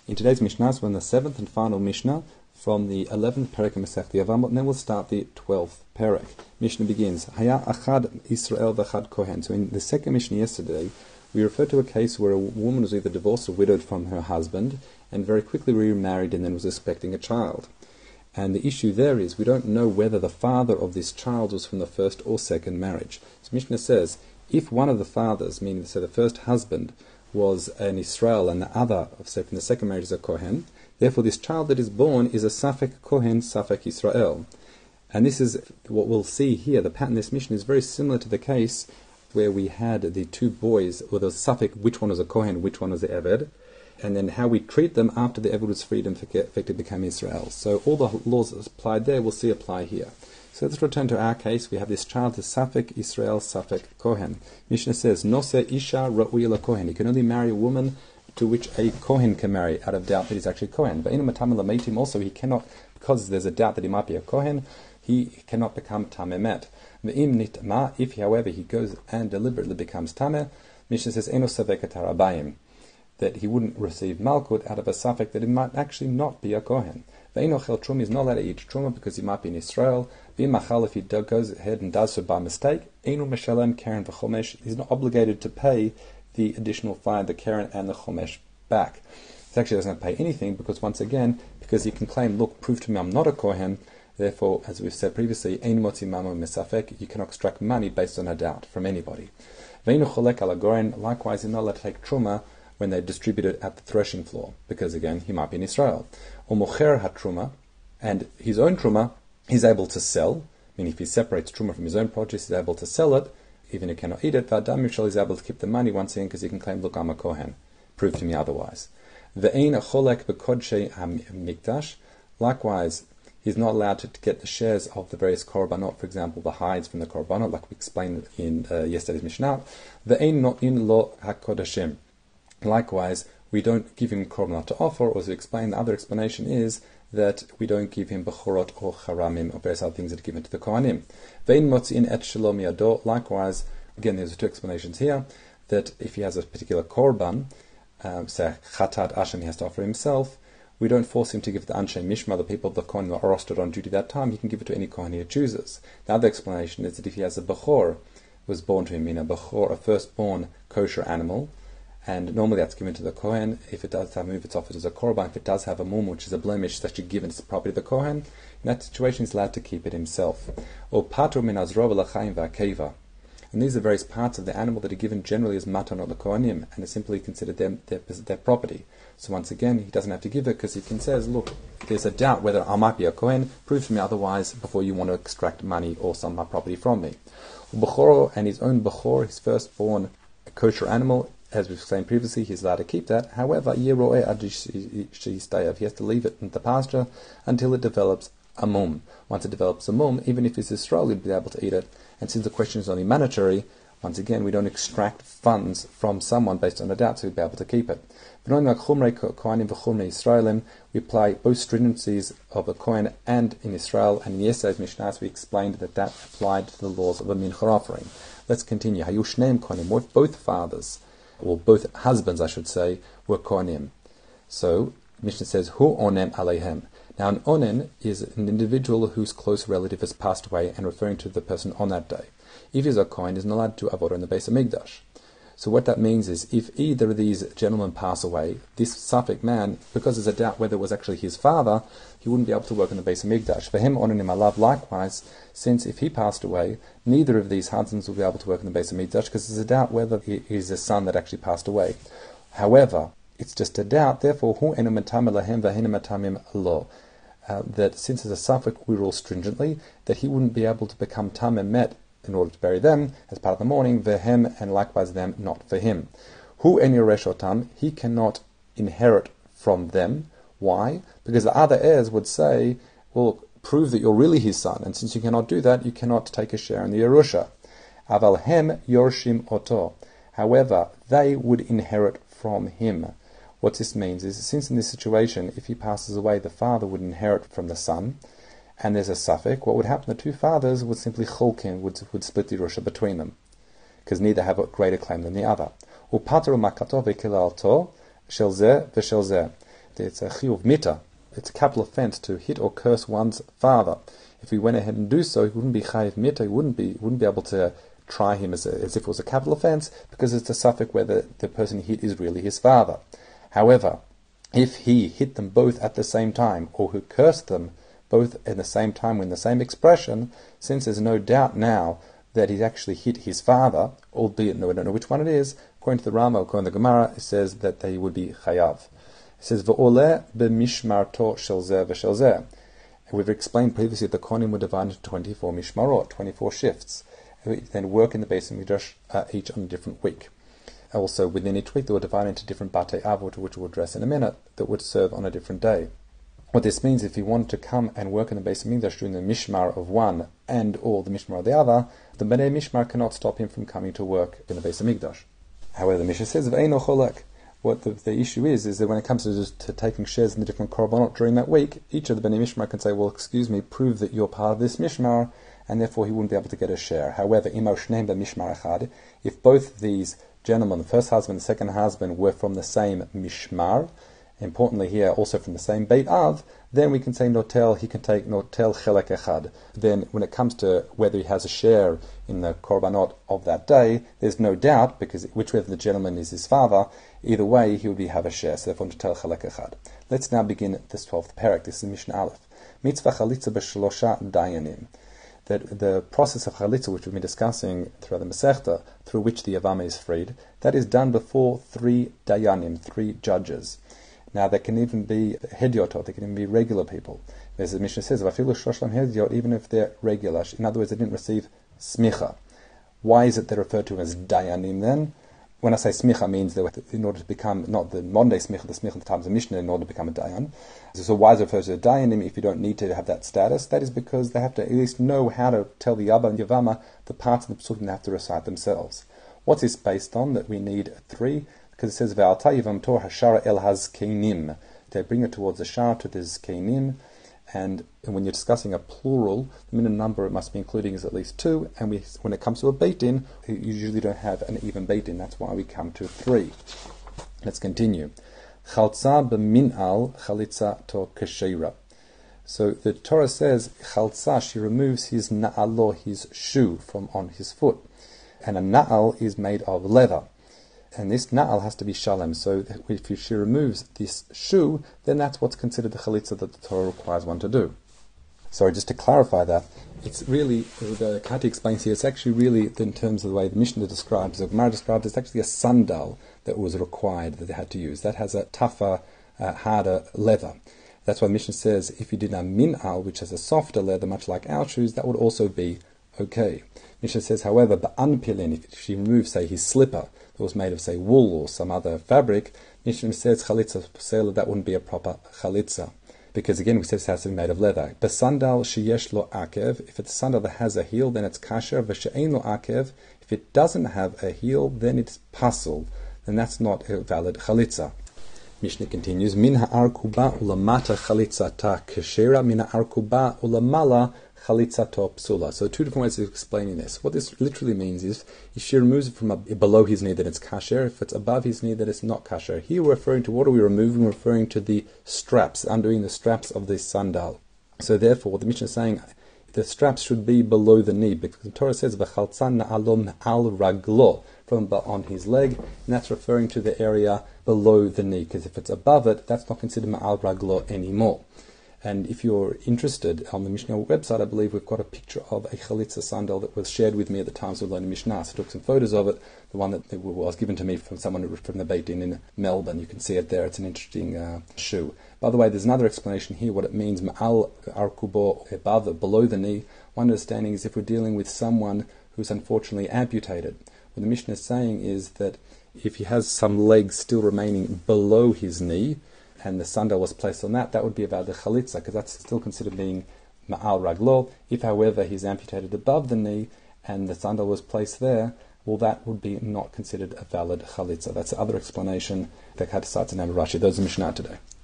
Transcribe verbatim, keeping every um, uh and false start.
In today's Mishnah, we're in the seventh and final Mishnah from the eleventh Perek of Masechta Yevamot, and then we'll start the twelfth Perek. Mishnah begins, Haya Achad Israel v'Achad Kohen. So in the second Mishnah yesterday, we referred to a case where a woman was either divorced or widowed from her husband, and very quickly remarried and then was expecting a child. And the issue there is, we don't know whether the father of this child was from the first or second marriage. So Mishnah says, if one of the fathers, meaning so the first husband, was an Israel and the other, say from the second marriage, is a Kohen, therefore this child that is born is a Safek Kohen, Safek Israel. And this is what we'll see here. The pattern of this Mishnah is very similar to the case where we had the two boys, or the Safek, which one was a Kohen, which one was the Eved, and then how we treat them after the Eved was freed and effectively became Israel. So all the laws applied there we'll see apply here. So let's return to our case. We have this child, the Safek Israel, Safek Kohen. Mishnah says, Nose Isha Ra'uya Kohen. He can only marry a woman to which a Kohen can marry, out of doubt that he's actually Kohen. But in a Matam Lameitim also, he cannot, because there's a doubt that he might be a Kohen, he cannot become Tamemet. Ve'im Nitma, if however he goes and deliberately becomes Tameh, Mishnah says, Eno Savek Tarabayim, that he wouldn't receive Malkut out of a Safek that it might actually not be a Kohen. Ve'inochel Truma is not allowed to eat Truma because he might be in Israel. Ve'imachal, if he do, goes ahead and does so by mistake, Einu Meshalem Karen v'Chomesh, he's not obligated to pay the additional fine, the Karen and the Chomesh back. He actually doesn't pay anything because, once again, because he can claim, look, prove to me I'm not a Kohen, therefore, as we've said previously, Ein Motzi Mamo Mesafek, you cannot extract money based on a doubt from anybody. Ve'inu Cholek ala Goren, likewise, he's not allowed to take Truma when they distribute it at the threshing floor, because again, he might be in Israel. Or Mocher HaTruma, and his own Truma, he's able to sell, meaning if he separates Truma from his own produce, he's able to sell it, even if he cannot eat it. V'Adam Mishal is able to keep the money once again, because he can claim, look, I'm a Kohen, prove to me otherwise. Ve'ein Cholek B'Kodshei HaMikdash, likewise, he's not allowed to get the shares of the various korbanot, for example, the hides from the korbanot, like we explained in uh, yesterday's Mishnah. Ve'ein No'in Lo HaKodashim, likewise, we don't give him korbanot to offer, or as we explained, the other explanation is that we don't give him bechorot or charamim, or various other things that are given to the kohanim. Vein motzi'in et shalom yado, likewise, again, there's two explanations here, that if he has a particular korban, um, say chatat ashem he has to offer himself, we don't force him to give the anshe mishma, the people of the kohen who are rostered on duty that time, he can give it to any kohen he chooses. The other explanation is that if he has a bechor, was born to him, meaning a bechor, a firstborn kosher animal, and normally that's given to the Kohen. If it does have a move, it's offered as a korban. If it does have a mum, which is a blemish, it's actually given as the property of the Kohen. In that situation, he's allowed to keep it himself. Or patu min azro v'lachayim v'akeva. And these are various parts of the animal that are given generally as matanot the Kohanim, and are simply considered their, their, their property. So once again, he doesn't have to give it, because he can say, look, there's a doubt whether I might be a Kohen, prove to me otherwise before you want to extract money or some of my property from me. Bechoro, and his own Bechor, his firstborn kosher animal, as we've explained previously, he's allowed to keep that. However, he has to leave it in the pasture until it develops a mum. Once it develops a mum, even if it's Israel, he'll be able to eat it. And since the question is only monetary, once again, we don't extract funds from someone based on a doubt, so we'll be able to keep it. We apply both stringencies of a Kohen and in Israel, and in yesterday's Mishnah we explained that that applied to the laws of a mincha offering. Let's continue. What both fathers, or both husbands, I should say, were kohanim. So, Mishnah says, Hu onem aleihem. Now, an onen is an individual whose close relative has passed away, and referring to the person on that day. If he's a kohen, he's not allowed to avodah in the Beis Hamikdash. So what that means is, if either of these gentlemen pass away, this Safek man, because there's a doubt whether it was actually his father, he wouldn't be able to work in the Beis Hamikdash. For him, onenim alav, likewise, since if he passed away, neither of these husbands will be able to work in the Beis Hamikdash, because there's a doubt whether he is a son that actually passed away. However, it's just a doubt, therefore, hu enu matamim lahem v'henu matamim lo. That since it's a Safek, we rule stringently, that he wouldn't be able to become tameh met in order to bury them as part of the mourning, vehem, and likewise them, not for him. Hu en yoreshotam, he cannot inherit from them. Why? Because the other heirs would say, well, prove that you're really his son, and since you cannot do that, you cannot take a share in the Yerusha. Aval hem yorshim oto. However, they would inherit from him. What this means is, since in this situation, if he passes away, the father would inherit from the son, and there's a Safek, what would happen? The two fathers would simply cholkin, would, would split the Yerusha between them, because neither have a greater claim than the other. The it's a chiyuv mita. It's a capital offense to hit or curse one's father. If he went ahead and do so, he wouldn't be chayiv mita. He wouldn't be wouldn't be able to try him as, a, as if it was a capital offense, because it's a suffix whether the person he hit is really his father. However, if he hit them both at the same time, or who cursed them both at the same time in the same expression, since there's no doubt now that he actually hit his father, albeit no, we don't know which one it is, according to the Rama, according to the Gemara, it says that they would be chayav. It says, V'oleh b'mishmarto shel zeh v'shel zeh. And we've explained previously that the Kohanim were divided into twenty-four mishmarot, twenty-four shifts. And then work in the Beis Hamikdash uh, each on a different week. Also, within each week, they were divided into different batei av, which we'll address in a minute, that would serve on a different day. What this means, if he wanted to come and work in the Beis Hamikdash during the mishmar of one and or the mishmar of the other, the Bnei Mishmar cannot stop him from coming to work in the Beis Hamikdash. However, the Mishnah says, V'eino cholek. What the, the issue is, is that when it comes to, just, to taking shares in the different korbanot during that week, each of the Bnei Mishmar can say, well, excuse me, prove that you're part of this mishmar, and therefore he wouldn't be able to get a share. However, imo shneim b'mishmar echad, if both these gentlemen, the first husband and the second husband, were from the same mishmar, importantly here, also from the same Beit Av, then we can say notel, he can take notel chelek echad. Then when it comes to whether he has a share in the korbanot of that day, there's no doubt, because whichever the gentleman is his father, either way he would be have a share, so therefore notel chelek echad. Let's now begin this twelfth parak. This is Mishnah Aleph. Mitzvah chalitza b'shlosha dayanim. That the process of chalitza, which we've been discussing throughout the Masechta, through which the Yavama is freed, that is done before three dayanim, three judges. Now, there can even be hedyotot, they can even be regular people. As the Mishnah says, "Vafilu shoshlam hedyot," even if they're regular. In other words, they didn't receive smicha. Why is it they're referred to as dayanim then? When I say smicha, means they were, in order to become, not the modern day smicha, the smicha of the times of Mishnah, in order to become a dayan. So why is it referred to a dayanim if you don't need to have that status? That is because they have to at least know how to tell the Yabba and Yavama the parts of the psukim they have to recite themselves. What's this based on, that we need three? Because it says, Ve'alta yivam tor hashara el hazkenim. They bring it towards the shara, to the zkenim, and when you're discussing a plural, the minimum number it must be including is at least two, and we, when it comes to a beit-din, you usually don't have an even beit-din. That's why we come to three. Let's continue. Chaltza b'min'al chalitza to keshira. So the Torah says, Chaltza, she removes his na'alo, his shoe, from on his foot. And a na'al is made of leather. And this na'al has to be shalem. So if she removes this shoe, then that's what's considered the chalitza that the Torah requires one to do. Sorry, just to clarify that, it's really, the Kati explains here, it's actually really, in terms of the way the Mishnah describes, the Gemara describes, it's actually a sandal that was required, that they had to use. That has a tougher, uh, harder leather. That's why the Mishnah says, if you did a min'al, which has a softer leather, much like our shoes, that would also be okay. Mishnah says, however, ba'anpilin, if she removes, say, his slipper, that was made of, say, wool or some other fabric, Mishnah says, chalitza pesela, that wouldn't be a proper chalitza. Because again, we said it has to be made of leather. Besandal sheyesh lo akev, if it's a sandal that has a heel, then it's kasher. V'she'ein lo akev, if it doesn't have a heel, then it's pasul. Then that's not a valid chalitza. Mishnah continues, min ha'arkuba ulamata chalitza ta keshera, min ha'arkuba ulamala chalitza to psula. So two different ways of explaining this. What this literally means is, if she removes it from a, below his knee, then it's kasher. If it's above his knee, then it's not kasher. Here we're referring to, what are we removing? We're referring to the straps, undoing the straps of this sandal. So therefore, what the Mishnah is saying, the straps should be below the knee, because the Torah says, v'chaltzan na'alom al raglo, from on his leg, and that's referring to the area below the knee, because if it's above it, that's not considered ma'al raglo anymore. And if you're interested, on the Mishnah website, I believe we've got a picture of a chalitza sandal that was shared with me at the time we learned Mishnah. So I took some photos of it. The one that was given to me from someone from the Beit Din in Melbourne. You can see it there. It's an interesting uh, shoe. By the way, there's another explanation here, what it means, ma'al arkubo, above, below the knee. One understanding is if we're dealing with someone who's unfortunately amputated. What the Mishnah is saying is that if he has some legs still remaining below his knee, and the sandal was placed on that, that would be about the chalitza, because that's still considered being ma'al raglo. If, however, he's amputated above the knee, and the sandal was placed there, well, that would be not considered a valid chalitza. That's the other explanation that Kati cites in Rashi. Those are Mishnah today.